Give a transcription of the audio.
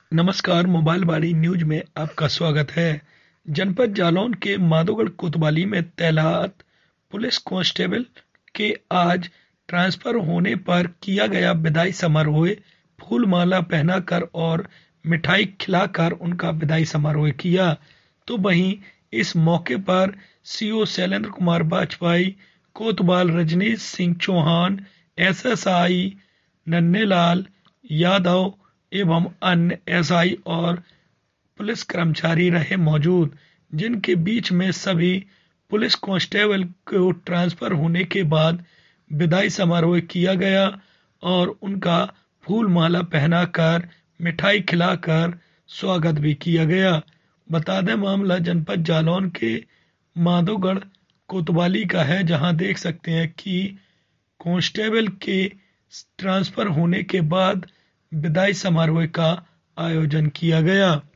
नमस्कार, मोबाइल बाड़ी न्यूज में आपका स्वागत है। जनपद जालौन के माधोगढ़ कोतवाली में तैनात पुलिस कांस्टेबल के आज ट्रांसफर होने पर किया गया विदाई समारोह। फूल माला पहनाकर और मिठाई खिलाकर उनका विदाई समारोह किया। तो वहीं इस मौके पर सीओ शैलेंद्र कुमार बाजपेयी, कोतवाल रजनीश सिंह चौहान, एसएसआई नन्हेलाल यादव एवं अन्य एसआई और पुलिस कर्मचारी रहे मौजूद, जिनके बीच में सभी पुलिस कांस्टेबल को ट्रांसफर होने के बाद विदाई समारोह किया गया और उनका फूल माला पहनाकर मिठाई खिलाकर स्वागत भी किया गया। बता दें, मामला जनपद जालौन के माधोगढ़ कोतवाली का है, जहां देख सकते हैं कि कांस्टेबल के ट्रांसफर होने के बाद विदाई समारोह का आयोजन किया गया।